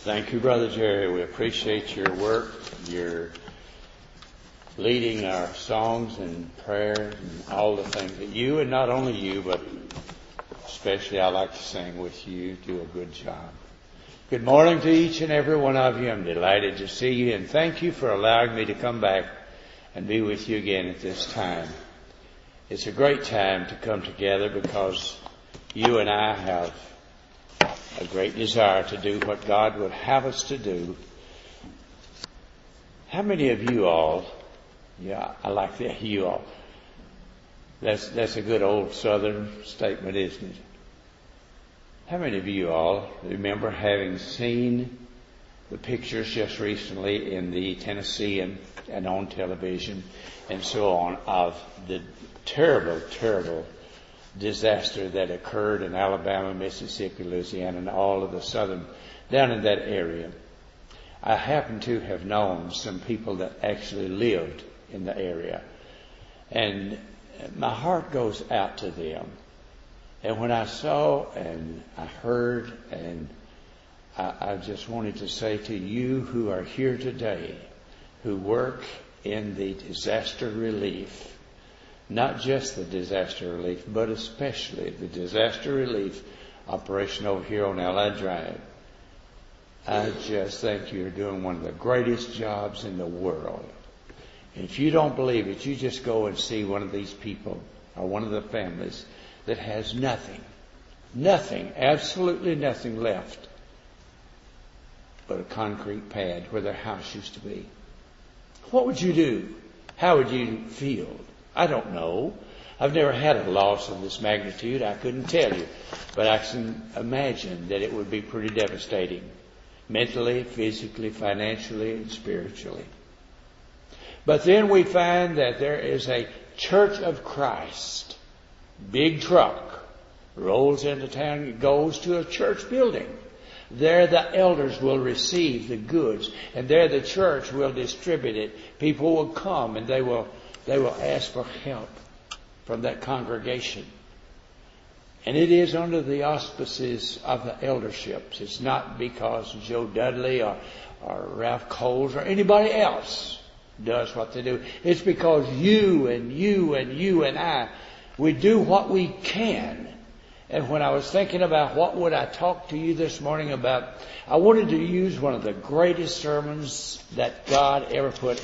Thank you, Brother Jerry. We appreciate your work, your leading our songs and prayer and all the things that you, and not only you, but especially I like to sing with you, do a good job. Good morning to each and every one of you. I'm delighted to see you, and thank you for allowing me to come back and be with you again at this time. It's a great time to come together because you and I have a great desire to do what God would have us to do. How many of you all, I like that, you all. That's a good old Southern statement, isn't it? How many of you all remember having seen the pictures just recently in the Tennessee and on television and so on of the terrible, terrible disaster that occurred in Alabama, Mississippi, Louisiana, and all of the southern, down in that area? I happen to have known some people that actually lived in the area, and my heart goes out to them. And when I saw and I heard, and I just wanted to say to you who are here today, who work in the disaster relief, not just the disaster relief, but especially the disaster relief operation over here on Allied Drive, I just think you're doing one of the greatest jobs in the world. And if you don't believe it, you just go and see one of these people or one of the families that has nothing, absolutely nothing left but a concrete pad where their house used to be. What would you do? How would you feel? I don't know. I've never had a loss of this magnitude. I couldn't tell you. But I can imagine that it would be pretty devastating. Mentally, physically, financially, and spiritually. But then we find that there is a Church of Christ. Big truck rolls into town, it goes to a church building. There the elders will receive the goods, and there the church will distribute it. People will come and they will ask for help from that congregation. And it is under the auspices of the elderships. It's not because Joe Dudley or Ralph Coles or anybody else does what they do. It's because you and I, we do what we can. And when I was thinking about what would I talk to you this morning about, I wanted to use one of the greatest sermons that God ever put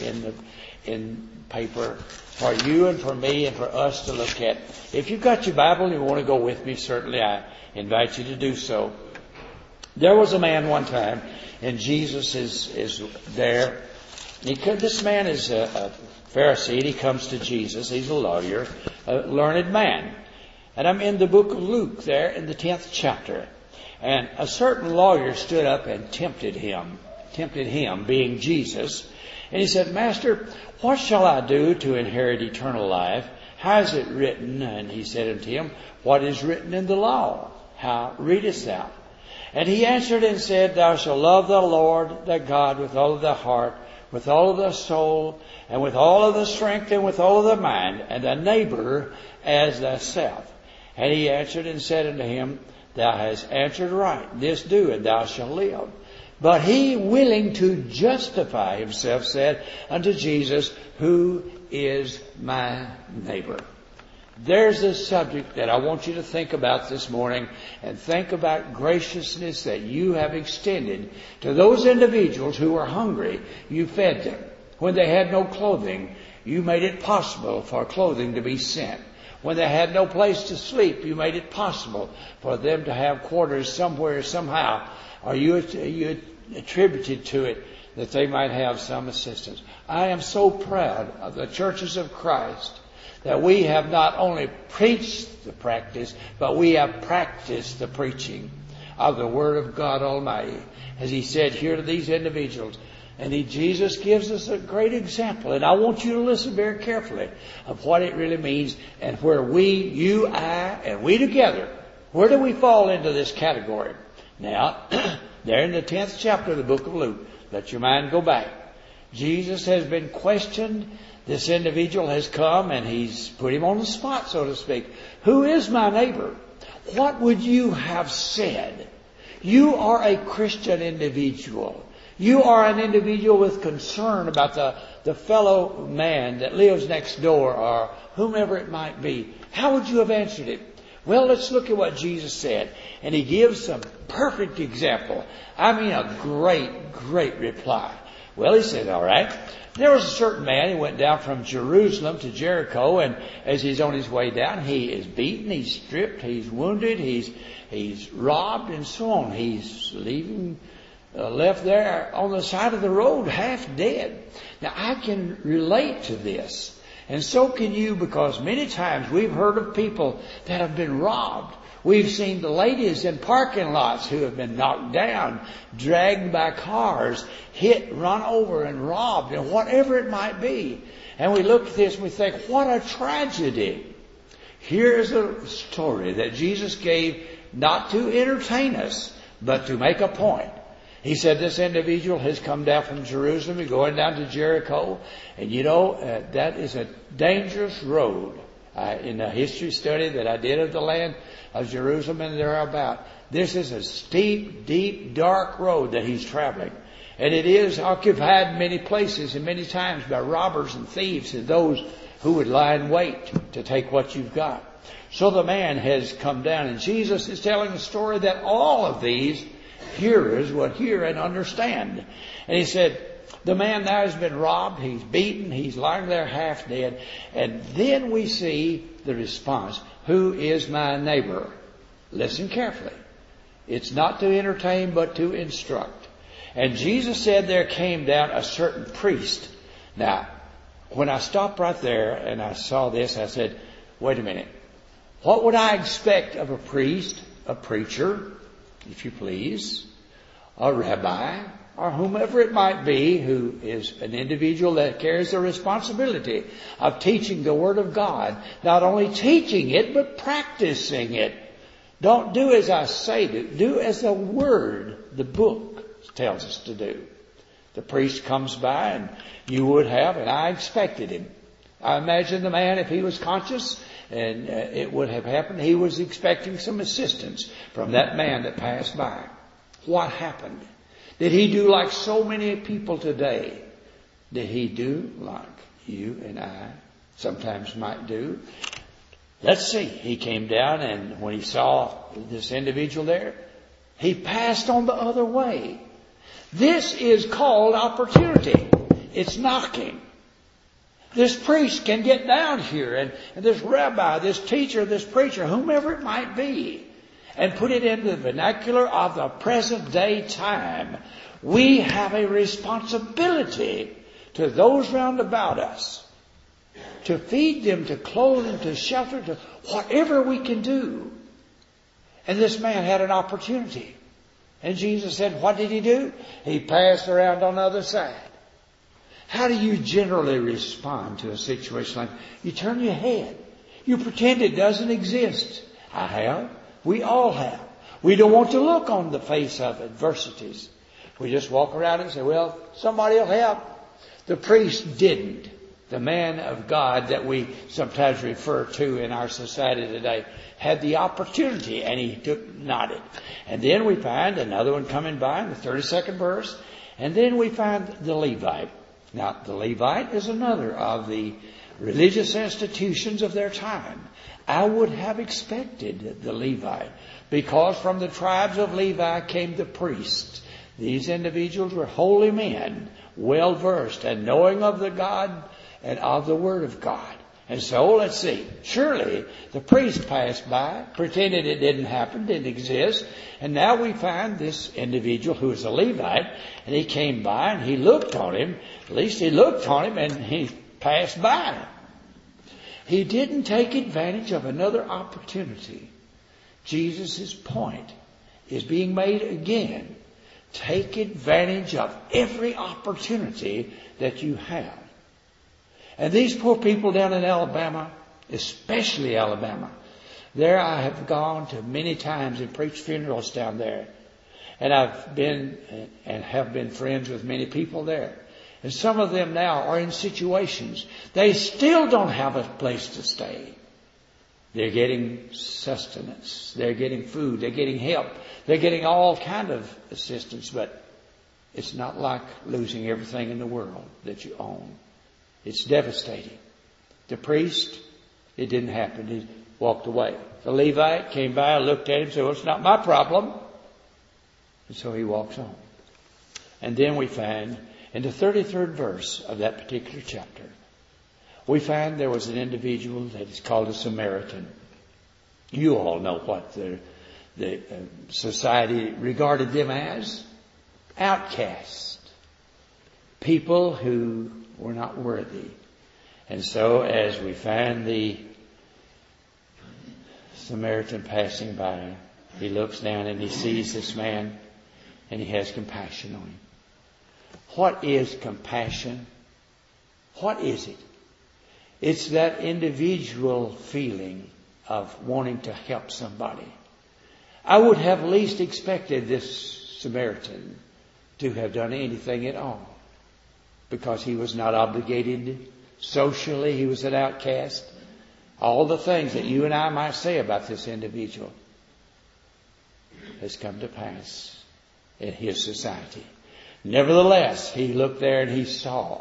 in paper for you and for me and for us to look at. If you've got your Bible and you want to go with me, certainly I invite you to do so. There was a man one time, and Jesus is there. This man is a Pharisee, and he comes to Jesus. He's a lawyer, a learned man. And I'm in the book of Luke there in the 10th chapter. And a certain lawyer stood up and tempted him, being Jesus. And he said, Master, what shall I do to inherit eternal life? How is it written? And he said unto him, What is written in the law? How readest thou? And he answered and said, Thou shalt love the Lord thy God with all of thy heart, with all of thy soul, and with all of the strength, and with all of thy mind, and thy neighbor as thyself. And he answered and said unto him, Thou hast answered right. This do, and thou shalt live. But he, willing to justify himself, said unto Jesus, Who is my neighbor? There's the subject that I want you to think about this morning, and think about graciousness that you have extended to those individuals who were hungry. You fed them. When they had no clothing, you made it possible for clothing to be sent. When they had no place to sleep, you made it possible for them to have quarters somewhere, somehow. Or you attributed to it that they might have some assistance. I am so proud of the churches of Christ that we have not only preached the practice, but we have practiced the preaching of the Word of God Almighty. As he said here to these individuals, and Jesus gives us a great example. And I want you to listen very carefully of what it really means and where you, I, and we together, where do we fall into this category? Now, there in the 10th chapter of the book of Luke, let your mind go back. Jesus has been questioned. This individual has come and he's put him on the spot, so to speak. Who is my neighbor? What would you have said You are a Christian individual. You are an individual with concern about the fellow man that lives next door or whomever it might be. How would you have answered it? Well, let's look at what Jesus said. And He gives some perfect example. I mean, a great, great reply. Well, He said, all right, there was a certain man. He went down from Jerusalem to Jericho. And as he's on his way down, he is beaten, he's stripped, he's wounded, he's robbed, and so on. He's left there on the side of the road, half dead. Now, I can relate to this. And so can you, because many times we've heard of people that have been robbed. We've seen the ladies in parking lots who have been knocked down, dragged by cars, hit, run over, and robbed, and whatever it might be. And we look at this and we think, what a tragedy. Here's a story that Jesus gave not to entertain us, but to make a point. He said this individual has come down from Jerusalem and going down to Jericho. And that is a dangerous road. In a history study that I did of the land of Jerusalem and thereabout, this is a steep, deep, dark road that he's traveling. And it is occupied in many places and many times by robbers and thieves and those who would lie in wait to take what you've got. So the man has come down, and Jesus is telling a story that all of these hearers would hear and understand. And He said, the man now has been robbed, he's beaten, he's lying there half dead. And then we see the response, who is my neighbor? Listen carefully. It's not to entertain, but to instruct. And Jesus said there came down a certain priest. Now, when I stopped right there and I saw this, I said, wait a minute. What would I expect of a priest, a preacher, if you please, a rabbi, or whomever it might be, who is an individual that carries the responsibility of teaching the Word of God? Not only teaching it, but practicing it. Don't do as I say do as the Word, the book, tells us to do. The priest comes by, and you would have, and I expected him. I imagine the man, if he was conscious, and it would have happened, he was expecting some assistance from that man that passed by. What happened? Did he do like so many people today? Did he do like you and I sometimes might do? Let's see. He came down, and when he saw this individual there, he passed on the other way. This is called opportunity. It's knocking. This priest can get down here, and this rabbi, this teacher, this preacher, whomever it might be, and put it into the vernacular of the present day time. We have a responsibility to those round about us to feed them, to clothe them, to shelter, to whatever we can do. And this man had an opportunity. And Jesus said, what did he do? He passed around on the other side. How do you generally respond to a situation like that? You turn your head. You pretend it doesn't exist. I have. We all have. We don't want to look on the face of adversities. We just walk around and say, well, somebody will help. The priest didn't. The man of God that we sometimes refer to in our society today had the opportunity, and he took not it. And then we find another one coming by in the 32nd verse. And then we find the Levite. Now, the Levite is another of the religious institutions of their time. I would have expected the Levite, because from the tribes of Levi came the priests. These individuals were holy men, well versed and knowing of the God and of the Word of God. And so, let's see. Surely the priest passed by, pretended it didn't happen, didn't exist. And now we find this individual who is a Levite, and he came by and he looked on him. At least he looked on him, and he passed by. He didn't take advantage of another opportunity. Jesus' point is being made again. Take advantage of every opportunity that you have. And these poor people down in Alabama, especially Alabama, there I have gone to many times and preached funerals down there. And I've been and have been friends with many people there. And some of them now are in situations they still don't have a place to stay. They're getting sustenance. They're getting food. They're getting help. They're getting all kind of assistance, but it's not like losing everything in the world that you own. It's devastating. The priest, it didn't happen. He walked away. The Levite came by, looked at him, said, well, it's not my problem. And so he walks on. And then we find in the 33rd verse of that particular chapter, we find there was an individual that is called a Samaritan. You all know what the society regarded them as. Outcasts. People who were not worthy. And so as we find the Samaritan passing by, he looks down and he sees this man and he has compassion on him. What is compassion? What is it? It's that individual feeling of wanting to help somebody. I would have least expected this Samaritan to have done anything at all, because he was not obligated socially. He was an outcast. All the things that you and I might say about this individual has come to pass in his society. Nevertheless, he looked there and he saw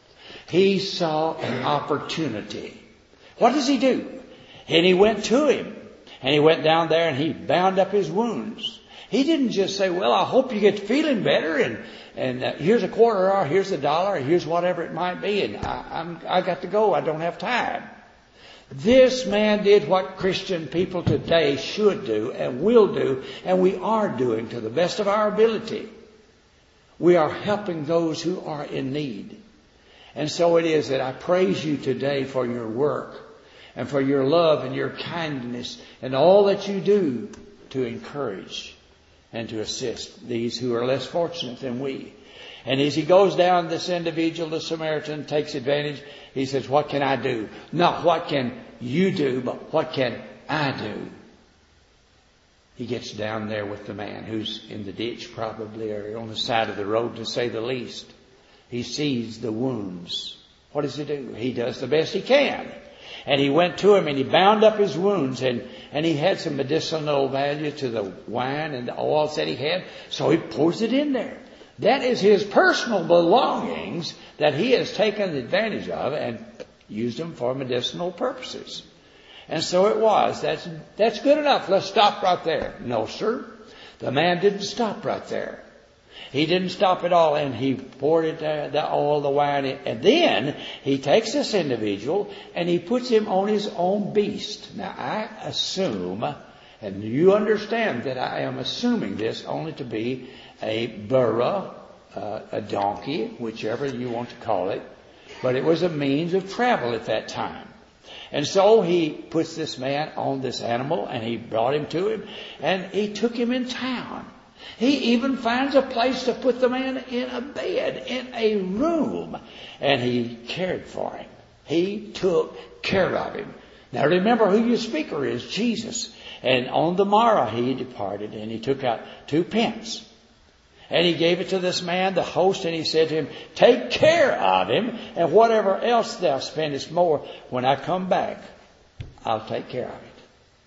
an opportunity. What does he do? And he went to him, and he went down there and he bound up his wounds. He didn't just say, well, I hope you get feeling better, and here's a quarter, or here's a dollar, or here's whatever it might be, and I got to go. I don't have time. This man did what Christian people today should do and will do, and we are doing to the best of our ability. We are helping those who are in need. And so it is that I praise you today for your work and for your love and your kindness and all that you do to encourage and to assist these who are less fortunate than we. And as he goes down, this individual, the Samaritan, takes advantage. He says, what can I do? Not what can you do, but what can I do? He gets down there with the man who's in the ditch probably, or on the side of the road, to say the least. He sees the wounds. What does he do? He does the best he can. And he went to him and he bound up his wounds, and he had some medicinal value to the wine and the oils that he had. So he pours it in there. That is his personal belongings that he has taken advantage of and used them for medicinal purposes. And so it was. That's good enough. Let's stop right there. No, sir. The man didn't stop right there. He didn't stop at all, and he poured it, the oil, the wine, and then he takes this individual and he puts him on his own beast. Now, I assume, and you understand that I am assuming this only to be a burro, a donkey, whichever you want to call it, but it was a means of travel at that time. And so he puts this man on this animal, and he brought him to him, and he took him in town. He even finds a place to put the man in a bed, in a room, and he cared for him. He took care of him. Now remember who your speaker is, Jesus. And on the morrow he departed, and he took out 2 pence. And he gave it to this man, the host, and he said to him, take care of him, and whatever else thou spendest more, when I come back, I'll take care of it.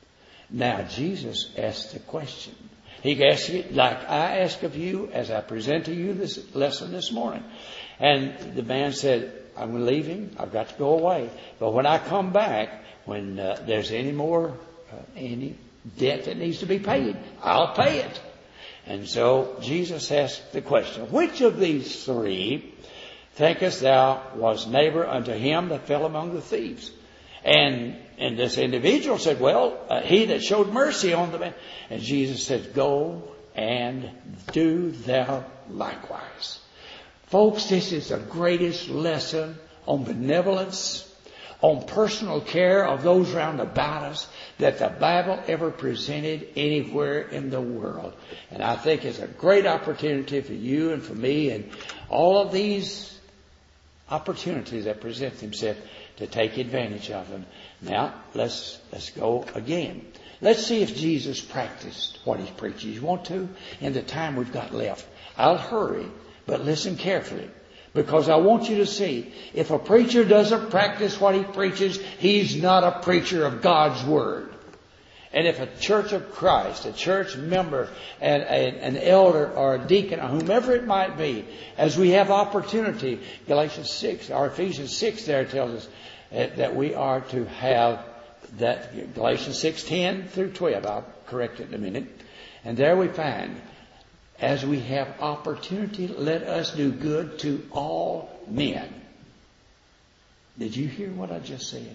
Now Jesus asked the question. He asked it like I ask of you as I present to you this lesson this morning. And the man said, I'm leaving. I've got to go away. But when I come back, when there's any more, any debt that needs to be paid, I'll pay it. And so Jesus asked the question, which of these 3 thinkest thou was neighbor unto him that fell among the thieves? And this individual said, well, he that showed mercy on the man. And Jesus said, go and do thou likewise. Folks, this is the greatest lesson on benevolence, on personal care of those round about us that the Bible ever presented anywhere in the world. And I think it's a great opportunity for you and for me and all of these opportunities that present themselves to take advantage of them. Now, let's go again. Let's see if Jesus practiced what he preached. You want to? In the time we've got left. I'll hurry, but listen carefully. Because I want you to see, if a preacher doesn't practice what he preaches, he's not a preacher of God's Word. And if a church of Christ, a church member, and an elder or a deacon, or whomever it might be, as we have opportunity, Galatians 6 or Ephesians 6 there tells us that we are to have that, Galatians 6:10 through 12. I'll correct it in a minute. And there we find, as we have opportunity, let us do good to all men. Did you hear what I just said?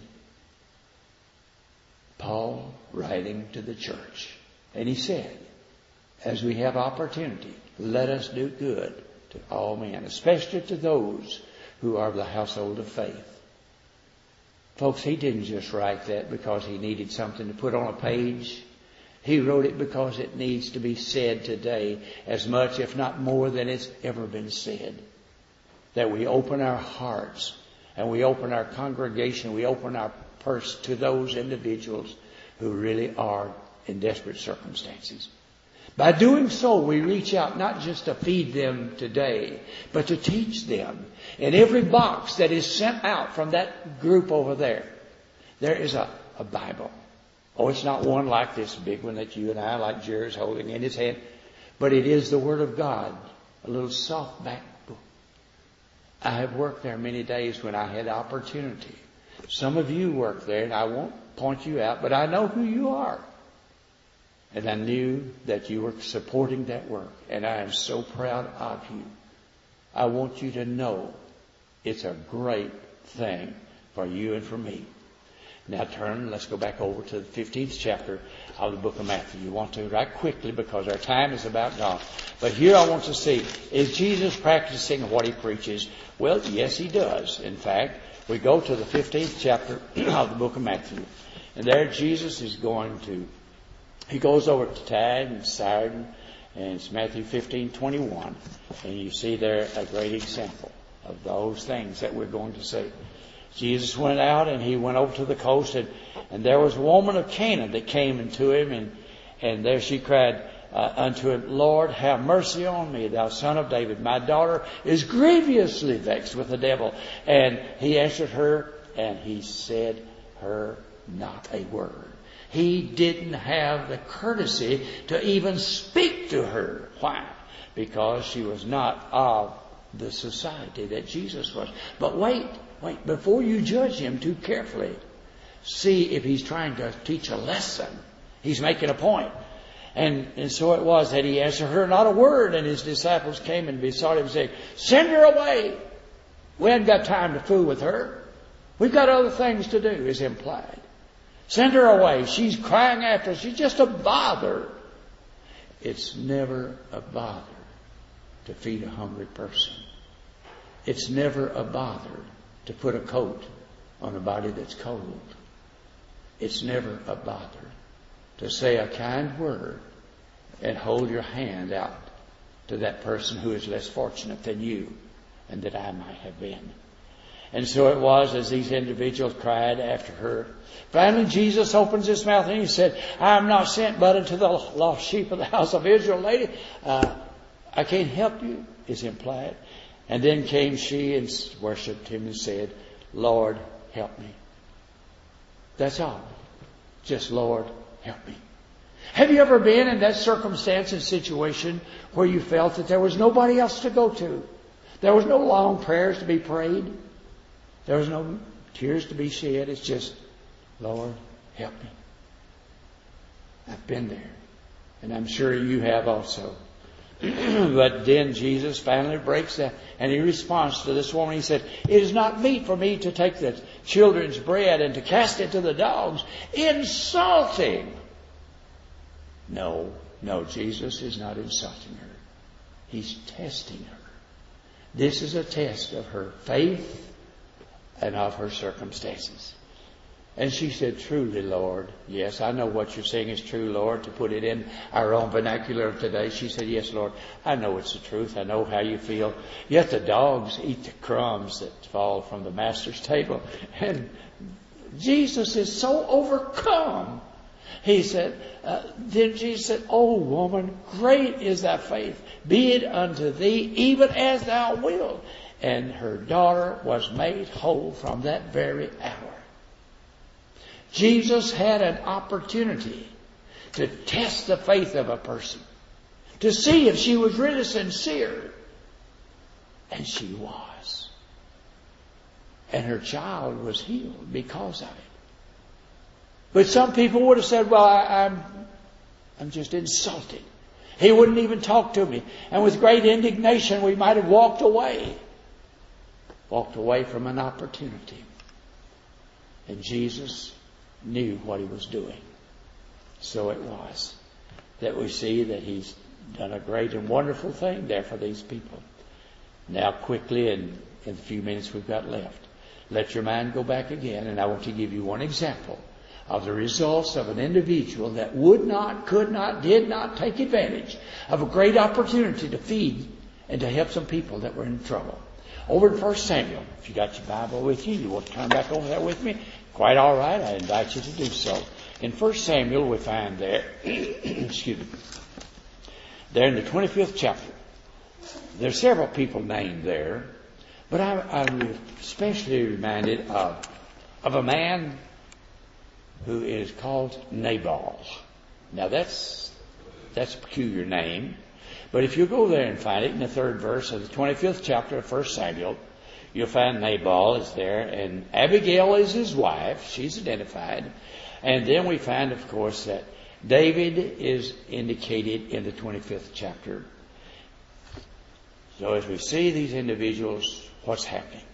Paul writing to the church. And he said, as we have opportunity, let us do good to all men, especially to those who are of the household of faith. Folks, he didn't just write that because he needed something to put on a page. He wrote it because it needs to be said today as much, if not more, than it's ever been said. That we open our hearts and we open our congregation, we open our purse to those individuals who really are in desperate circumstances. By doing so, we reach out not just to feed them today, but to teach them. In every box that is sent out from that group over there, there is a Bible. Oh, it's not one like this big one that you and I, like Jerry's holding in his hand, but it is the Word of God, a little softback book. I have worked there many days when I had opportunity. Some of you work there, and I won't point you out, but I know who you are. And I knew that you were supporting that work, and I am so proud of you. I want you to know it's a great thing for you and for me. Now let's go back over to the 15th chapter of the book of Matthew. You want to right quickly because our time is about gone. But here I want to see, is Jesus practicing what he preaches? Well, yes, he does. In fact, we go to the 15th chapter of the book of Matthew. And there Jesus is he goes over to Tyre and Sidon, and it's Matthew 15:21. And you see there a great example of those things that we're going to see. Jesus went out and he went over to the coast, and there was a woman of Canaan that came into him, and there she cried unto him, Lord, have mercy on me, thou son of David. My daughter is grievously vexed with the devil. And he answered her, and he said her not a word. He didn't have the courtesy to even speak to her. Why? Because she was not of the society that Jesus was. But wait, before you judge him too carefully, see if he's trying to teach a lesson. He's making a point. And so it was that he answered her not a word, and his disciples came and besought him, saying, send her away. We haven't got time to fool with her. We've got other things to do, is implied. Send her away. She's crying after us. She's just a bother. It's never a bother to feed a hungry person. It's never a bother to put a coat on a body that's cold. It's never a bother to say a kind word and hold your hand out to that person who is less fortunate than you and that I might have been. And so it was as these individuals cried after her. Finally, Jesus opens his mouth and he said, I am not sent but unto the lost sheep of the house of Israel. Lady, I can't help you, is implied. And then came she and worshipped him and said, Lord, help me. That's all. Just, Lord, help me. Have you ever been in that circumstance and situation where you felt that there was nobody else to go to? There was no long prayers to be prayed. There was no tears to be shed. It's just, Lord, help me. I've been there. And I'm sure you have also. But then Jesus finally breaks that, and he responds to this woman. He said, it is not meet for me to take the children's bread and to cast it to the dogs, insulting. No, Jesus is not insulting her. He's testing her. This is a test of her faith and of her circumstances. And she said, truly, Lord, yes, I know what you're saying is true, Lord, to put it in our own vernacular of today. She said, yes, Lord, I know it's the truth. I know how you feel. Yet the dogs eat the crumbs that fall from the master's table. And Jesus is so overcome. He said, then Jesus said, O woman, great is thy faith. Be it unto thee even as thou wilt. And her daughter was made whole from that very hour. Jesus had an opportunity to test the faith of a person, to see if she was really sincere. And she was. And her child was healed because of it. But some people would have said, well, I'm just insulted. He wouldn't even talk to me. And with great indignation, we might have walked away. Walked away from an opportunity. And Jesus knew what He was doing. So it was that we see that He's done a great and wonderful thing there for these people. Now quickly, in the few minutes we've got left, let your mind go back again, and I want to give you one example of the results of an individual that would not, could not, did not take advantage of a great opportunity to feed and to help some people that were in trouble. Over in 1 Samuel, if you got your Bible with you want to turn back over there with me, quite all right, I invite you to do so. In 1 Samuel we find there, excuse me, there in the 25th chapter, there's several people named there, but I'm especially reminded of a man who is called Nabal. Now that's a peculiar name, but if you go there and find it in the 3rd verse of the 25th chapter of 1 Samuel, you'll find Nabal is there, and Abigail is his wife. She's identified. And then we find, of course, that David is indicated in the 25th chapter. So as we see these individuals, what's happening?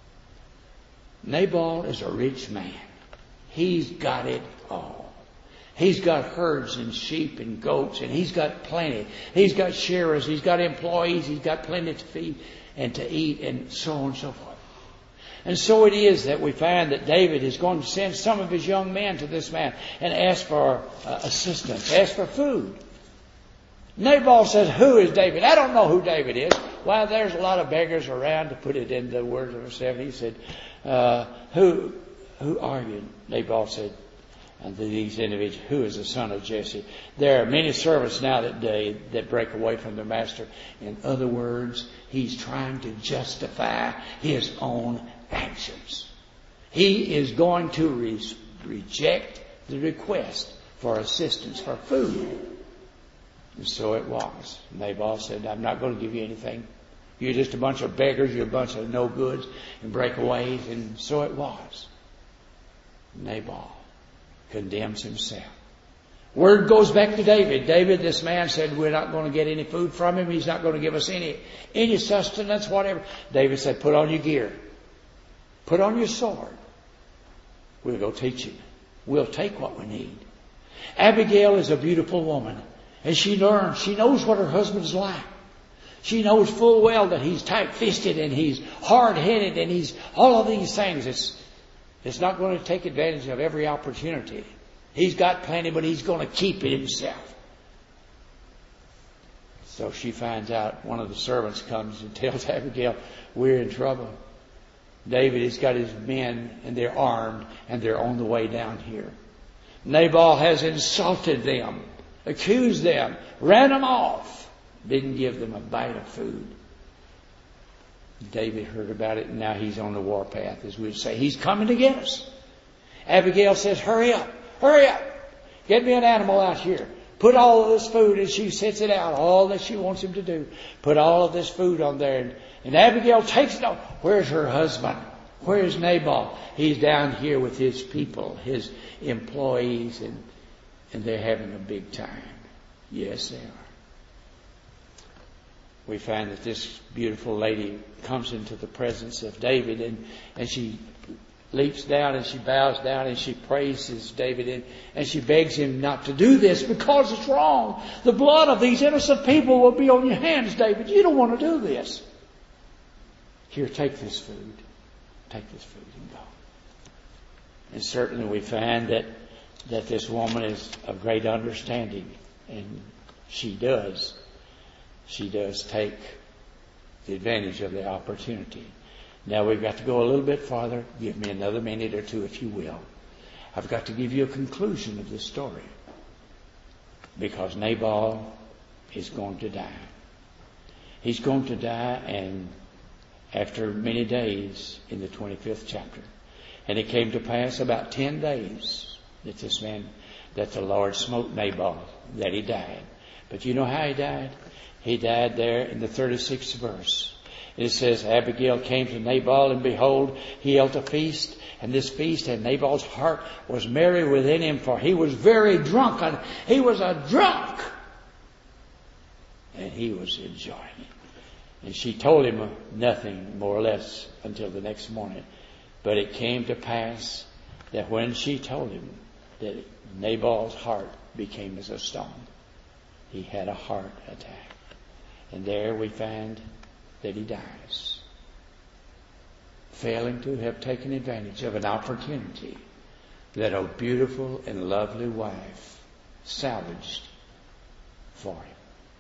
Nabal is a rich man. He's got it all. He's got herds and sheep and goats, and he's got plenty. He's got shearers, he's got employees, he's got plenty to feed and to eat, and so on and so forth. And so it is that we find that David is going to send some of his young men to this man and ask for assistance, ask for food. Nabal says, who is David? I don't know who David is. Well, there's a lot of beggars around, to put it in the words of himself. He said, who are you? Nabal said, and these individuals, who is the son of Jesse? There are many servants now that break away from their master. In other words, he's trying to justify his own actions. He is going to reject the request for assistance, for food. And so it was. Nabal said, I'm not going to give you anything. You're just a bunch of beggars. You're a bunch of no-goods and breakaways. And so it was. Nabal condemns himself. Word goes back to David. David, this man, said we're not going to get any food from him. He's not going to give us any sustenance, whatever. David said, put on your gear. Put on your sword. We'll go teach him. We'll take what we need. Abigail is a beautiful woman. And she learns. She knows what her husband's like. She knows full well that he's tight-fisted and he's hard-headed and he's all of these things. It's not going to take advantage of every opportunity. He's got plenty, but he's going to keep it himself. So she finds out, one of the servants comes and tells Abigail, we're in trouble. David has got his men, and they're armed, and they're on the way down here. Nabal has insulted them, accused them, ran them off, didn't give them a bite of food. David heard about it, and now he's on the warpath, as we'd say. He's coming to get us. Abigail says, hurry up, get me an animal out here. Put all of this food, and she sets it out, all that she wants him to do. Put all of this food on there, and Abigail takes it off. Where's her husband? Where's Nabal? He's down here with his people, his employees, and they're having a big time. Yes, they are. We find that this beautiful lady comes into the presence of David, and she leaps down and she bows down and she praises David, and she begs him not to do this because it's wrong. The blood of these innocent people will be on your hands, David. You don't want to do this. Here, take this food. Take this food and go. And certainly we find that this woman is of great understanding, and she does take the advantage of the opportunity. Now we've got to go a little bit farther. Give me another minute or two, if you will. I've got to give you a conclusion of this story. Because Nabal is going to die. He's going to die, and after many days, in the 25th chapter. And it came to pass about 10 days that that the Lord smote Nabal, that he died. But you know how he died? He died there in the 36th verse. It says, Abigail came to Nabal, and behold, he held a feast. And this feast, and Nabal's heart was merry within him, for he was very drunk. And he was a drunk. And he was enjoying it. And she told him nothing, more or less, until the next morning. But it came to pass that when she told him, that Nabal's heart became as a stone. He had a heart attack. And there we find that he dies, failing to have taken advantage of an opportunity that a beautiful and lovely wife salvaged for him.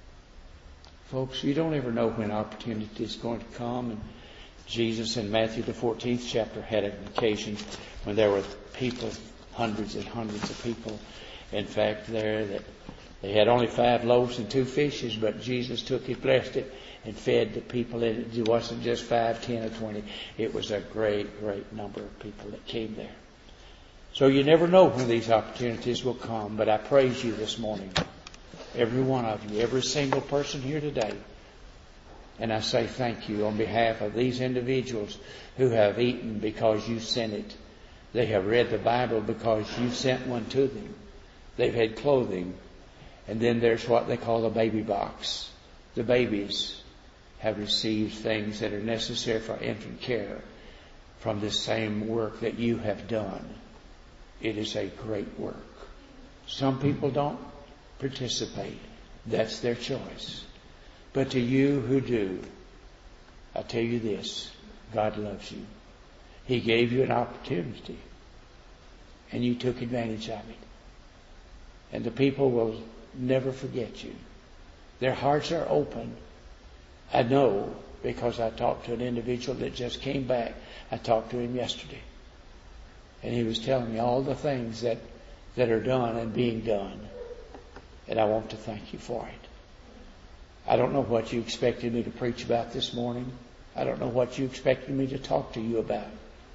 Folks, you don't ever know when opportunity is going to come. And Jesus in Matthew the 14th chapter had an occasion when there were people, hundreds and hundreds of people. In fact, there that they had only 5 loaves and 2 fishes, but Jesus took it, blessed it, and fed the people. It wasn't just 5, 10, or 20. It was a great, great number of people that came there. So you never know when these opportunities will come, but I praise you this morning, every one of you, every single person here today. And I say thank you on behalf of these individuals who have eaten because you sent it. They have read the Bible because you sent one to them. They've had clothing. And then there's what they call a baby box. The babies have received things that are necessary for infant care from this same work that you have done. It is a great work. Some people don't participate. That's their choice. But to you who do, I tell you this, God loves you. He gave you an opportunity, and you took advantage of it. And the people will never forget you. Their hearts are open. I know, because I talked to an individual that just came back. I talked to him yesterday. And he was telling me all the things that are done and being done. And I want to thank you for it. I don't know what you expected me to preach about this morning. I don't know what you expected me to talk to you about.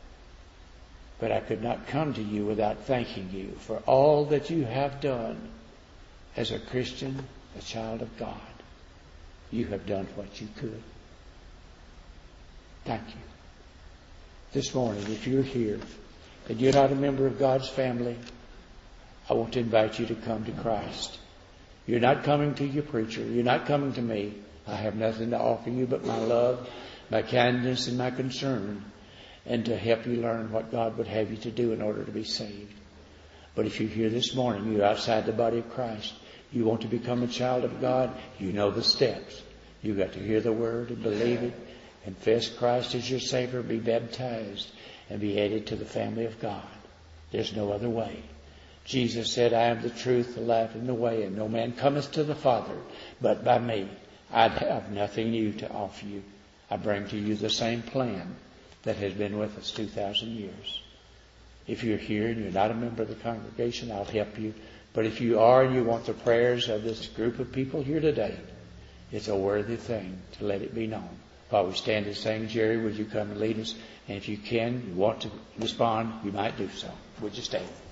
But I could not come to you without thanking you for all that you have done as a Christian, a child of God. You have done what you could. Thank you. This morning, if you're here and you're not a member of God's family, I want to invite you to come to Christ. You're not coming to your preacher. You're not coming to me. I have nothing to offer you but my love, my kindness, and my concern, and to help you learn what God would have you to do in order to be saved. But if you're here this morning, you're outside the body of Christ, you want to become a child of God, you know the steps. You've got to hear the word and believe it, confess Christ as your Savior, be baptized, and be added to the family of God. There's no other way. Jesus said, I am the truth, the life, and the way, and no man cometh to the Father but by me. I have nothing new to offer you. I bring to you the same plan that has been with us 2,000 years. If you're here and you're not a member of the congregation, I'll help you. But if you are and you want the prayers of this group of people here today, it's a worthy thing to let it be known. While we stand and sing, Jerry, would you come and lead us? And if you can, you want to respond, you might do so. Would you stand?